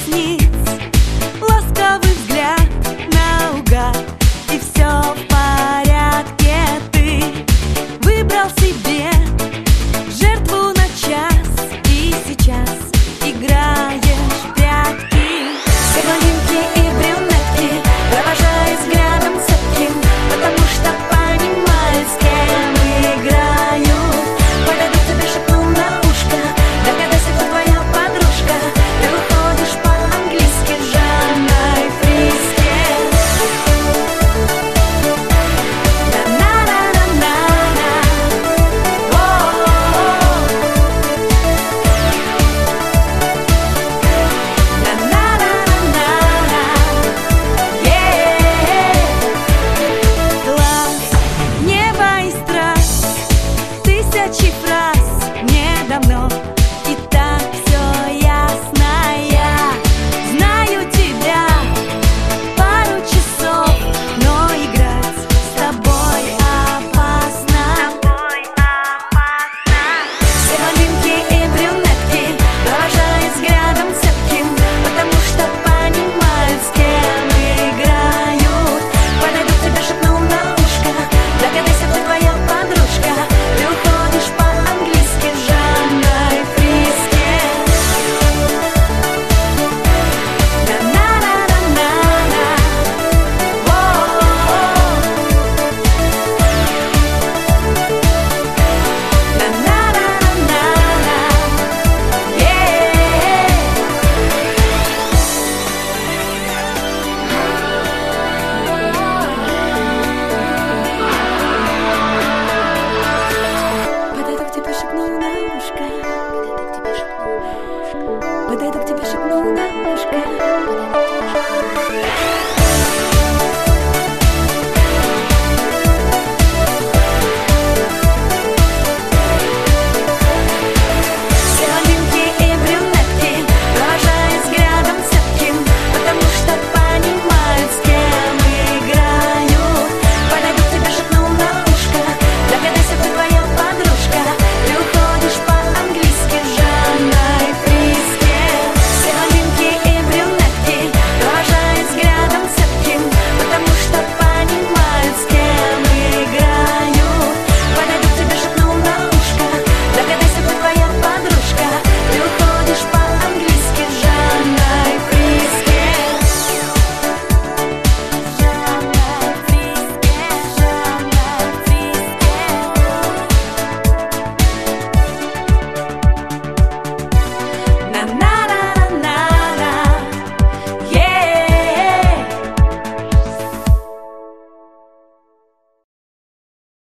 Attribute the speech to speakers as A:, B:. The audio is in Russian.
A: ресниц, ласковый взгляд наугад, и все в порядке. Ты выбрал себе жертву на час, и сейчас играешь в прятки. Все блондинки и брюнетки провожают взглядом цепким, потому что понимают, с кем играют. Подойдут тебе, шепнул на ушко: догадайся, кто твоя подружка. Ты уходишь по-английски в Жанной Фриске. На-на-на-на-на-на. Глаз, небо и страсть, тысячи фраз мне давно, и так все ясно. Я знаю тебя пару часов, но играть с тобой опасно. Все блондинки и брюнетки провожают взглядом цепким, потому что понимают, с кем играют. Подойдут тебе, шепнул на ушко: догадайся, кто твоя подружка. Ты уходишь по-английски в Жанной Фриске. На-на-на-на-на. Подойду к тебе, шепнул на ушко. Подойду к тебе, шепнул на ушко.